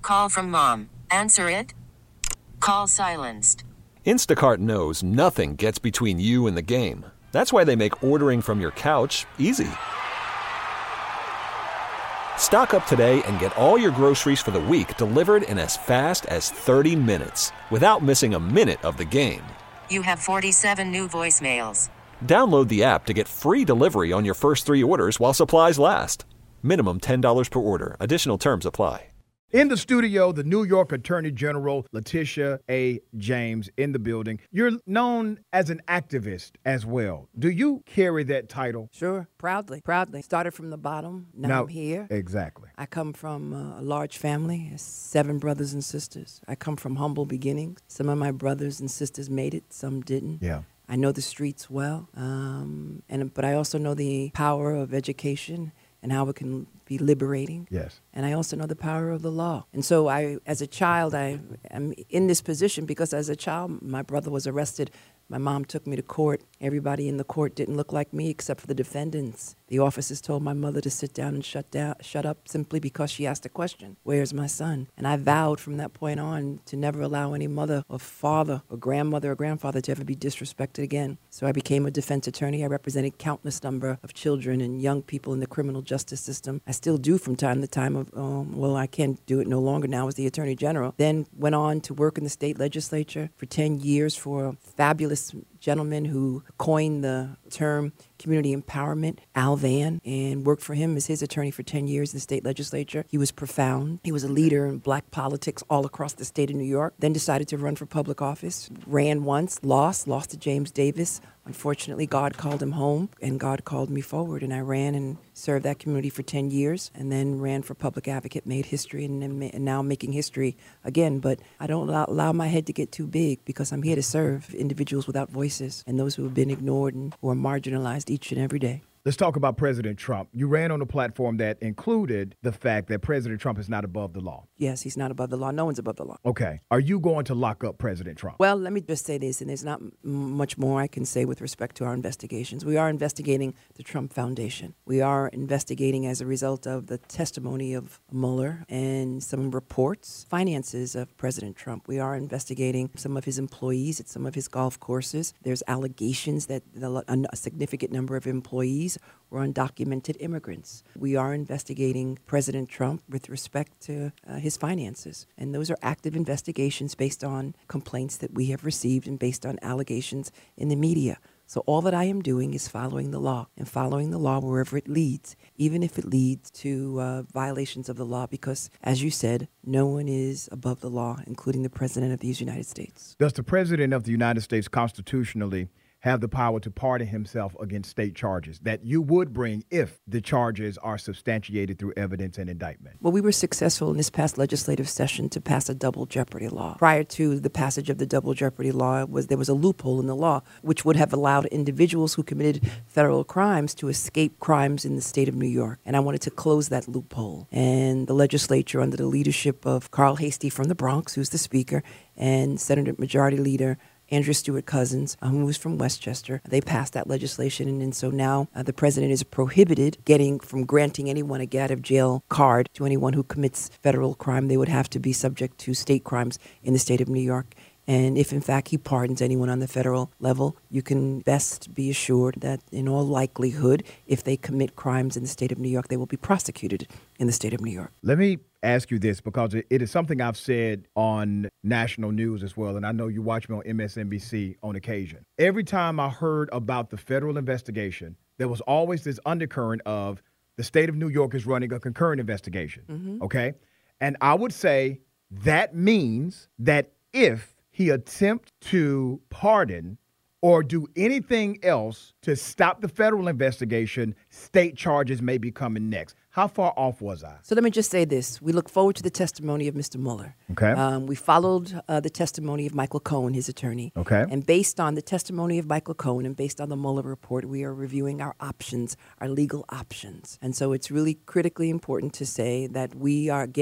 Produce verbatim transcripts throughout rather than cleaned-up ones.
Call from mom. Answer it. Call silenced. Instacart knows nothing gets between you and the game. That's why they make ordering from your couch easy. Stock up today and get all your groceries for the week delivered in as fast as thirty minutes without missing a minute of the game. You have forty-seven new voicemails. Download the app to get free delivery on your first three orders while supplies last. Minimum ten dollars per order. Additional terms apply. In the studio, the New York Attorney General, Letitia A. James, in the building. You're known as an activist as well. Do you carry that title? Sure, proudly, proudly. Started from the bottom, now, now I'm here. Exactly. I come from a large family, seven brothers and sisters. I come from humble beginnings. Some of my brothers and sisters made it, some didn't. Yeah. I know the streets well, um, and but I also know the power of education and how it can be liberating. Yes. And I also know the power of the law. And so I, as a child, I am in this position because as a child, my brother was arrested. My mom took me to court. Everybody in the court didn't look like me except for the defendants. The officers told my mother to sit down and shut down, shut up simply because she asked a question. Where's my son? And I vowed from that point on to never allow any mother or father or grandmother or grandfather to ever be disrespected again. So I became a defense attorney. I represented countless number of children and young people in the criminal justice system. I still do from time to time. Of um, well, I can't do it no longer now as the Attorney General. Then went on to work in the state legislature for ten years for a fabulous gentleman who coined the term community empowerment, Al Van, and worked for him as his attorney for ten years in the state legislature. He was profound. He was a leader in black politics all across the state of New York. Then decided to run for public office. Ran once, lost, lost to James Davis. Unfortunately, God called him home, and God called me forward, and I ran and served that community for ten years, and then ran for public advocate, made history, and, and now making history again. But I don't allow, allow my head to get too big because I'm here to serve individuals without voices and those who have been ignored and who are marginalized each and every day. Let's talk about President Trump. You ran on a platform that included the fact that President Trump is not above the law. Yes, he's not above the law. No one's above the law. Okay. Are you going to lock up President Trump? Well, let me just say this, and there's not m- much more I can say with respect to our investigations. We are investigating the Trump Foundation. We are investigating as a result of the testimony of Mueller and some reports, finances of President Trump. We are investigating some of his employees at some of his golf courses. There's allegations that the, a significant number of employees were undocumented immigrants. We are investigating President Trump with respect to uh, his finances. And those are active investigations based on complaints that we have received and based on allegations in the media. So all that I am doing is following the law and following the law wherever it leads, even if it leads to uh, violations of the law, because, as you said, no one is above the law, including the President of the United States. Does the President of the United States constitutionally have the power to pardon himself against state charges that you would bring if the charges are substantiated through evidence and indictment? Well, we were successful in this past legislative session to pass a double jeopardy law. Prior to the passage of the double jeopardy law, was there was a loophole in the law which would have allowed individuals who committed federal crimes to escape crimes in the state of New York. And I wanted to close that loophole. And the legislature, under the leadership of Carl Hastie from the Bronx, who's the Speaker, and Senator Majority Leader Andrew Stewart Cousins, uh, who was from Westchester. They passed that legislation, and, and so now uh, the president is prohibited getting from granting anyone a get out of jail card to anyone who commits federal crime. They would have to be subject to state crimes in the state of New York. And if, in fact, he pardons anyone on the federal level, you can best be assured that, in all likelihood, if they commit crimes in the state of New York, they will be prosecuted in the state of New York. Let me ask you this, because it is something I've said on national news as well, and I know you watch me on M S N B C on occasion. Every time I heard about the federal investigation, there was always this undercurrent of the state of New York is running a concurrent investigation, mm-hmm. okay? And I would say that means that if he attempts to pardon or do anything else to stop the federal investigation, state charges may be coming next. How far off was I? So let me just say this. We look forward to the testimony of Mister Mueller. Okay. Um, we followed uh, the testimony of Michael Cohen, his attorney. Okay. And based on the testimony of Michael Cohen and based on the Mueller report, we are reviewing our options, our legal options. And so it's really critically important to say that we are, again,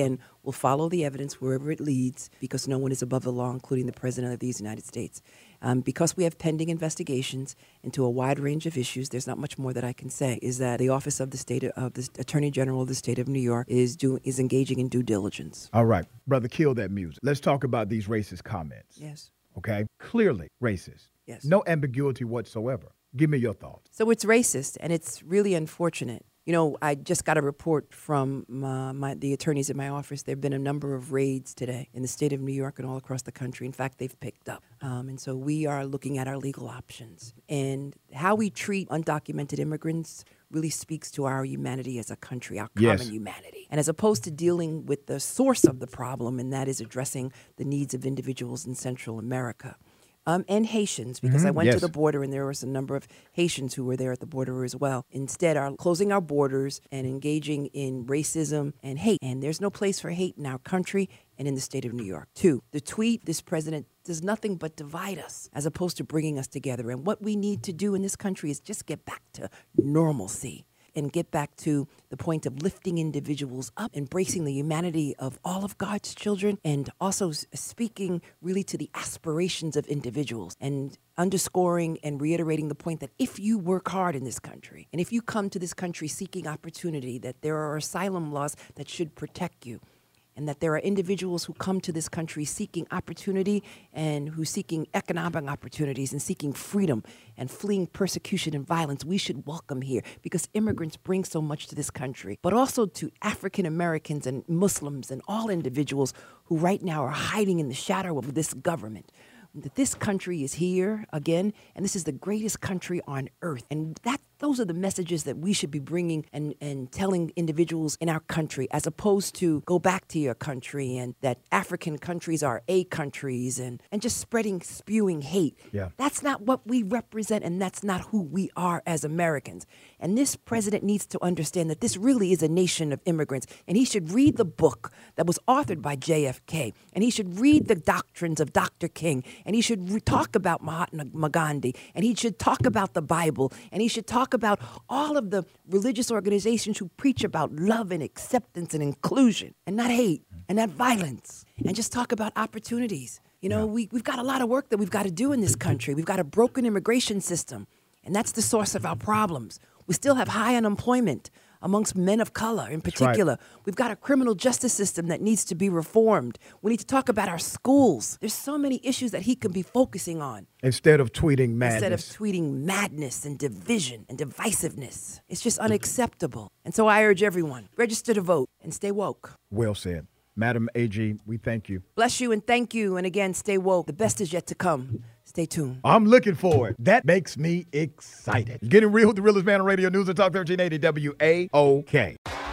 will follow the evidence wherever it leads because no one is above the law, including the President of these United States. Um, because we have pending investigations into a wide range of issues, there's not much more that I can say, is that the Office of the State of the Attorney General of the State of New York is doing is engaging in due diligence. All right. Brother, kill that music. Let's talk about these racist comments. Yes. Okay? Clearly racist. Yes. No ambiguity whatsoever. Give me your thoughts. So it's racist, and it's really unfortunate. You know, I just got a report from my, my, the attorneys in my office. There have been a number of raids today in the state of New York and all across the country. In fact, they've picked up. Um, and so we are looking at our legal options. And how we treat undocumented immigrants really speaks to our humanity as a country, our common Yes. humanity. And as opposed to dealing with the source of the problem, and that is addressing the needs of individuals in Central America. Um, and Haitians, because Mhm, I went yes. to the border and there was a number of Haitians who were there at the border as well. Instead, are closing our borders and engaging in racism and hate. And there's no place for hate in our country and in the state of New York. Two, the tweet, this president does nothing but divide us as opposed to bringing us together. And what we need to do in this country is just get back to normalcy and get back to the point of lifting individuals up, embracing the humanity of all of God's children, and also s- speaking really to the aspirations of individuals and underscoring and reiterating the point that if you work hard in this country and if you come to this country seeking opportunity, that there are asylum laws that should protect you. And that there are individuals who come to this country seeking opportunity and who seeking economic opportunities and seeking freedom and fleeing persecution and violence. We should welcome here because immigrants bring so much to this country, but also to African Americans and Muslims and all individuals who right now are hiding in the shadow of this government. That this country is here again, and this is the greatest country on earth. And that those are the messages that we should be bringing and, and telling individuals in our country, as opposed to go back to your country and that African countries are A countries and, and just spreading, spewing hate. Yeah. That's not what we represent, and that's not who we are as Americans. And this president needs to understand that this really is a nation of immigrants, and he should read the book that was authored by J F K, and he should read the doctrines of Doctor King, and he should re- talk about Mahatma Gandhi, and he should talk about the Bible, and he should talk about all of the religious organizations who preach about love and acceptance and inclusion, and not hate and not violence, and just talk about opportunities. You know, we, we've got a lot of work that we've got to do in this country. We've got a broken immigration system, and that's the source of our problems. We still have high unemployment amongst men of color in particular. right. We've got a criminal justice system that needs to be reformed. We need to talk about our schools. There's so many issues that he could be focusing on Instead of tweeting madness. instead of tweeting madness and division and divisiveness. It's just unacceptable. And so I urge everyone, register to vote and stay woke. Well said. Madam A G, we thank you. Bless you and thank you. And again, stay woke. The best is yet to come. Stay tuned. I'm looking for it. That makes me excited. Getting real with the realest man on radio news and talk thirteen eighty W A O K.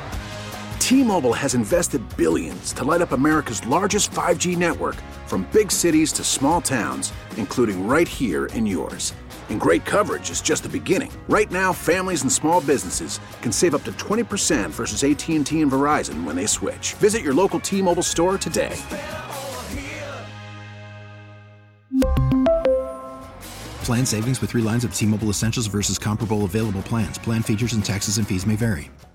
T-Mobile has invested billions to light up America's largest five G network, from big cities to small towns, including right here in yours. And great coverage is just the beginning. Right now, families and small businesses can save up to twenty percent versus A T and T and Verizon when they switch. Visit your local T-Mobile store today. Plan savings with three lines of T-Mobile Essentials versus comparable available plans. Plan features and taxes and fees may vary.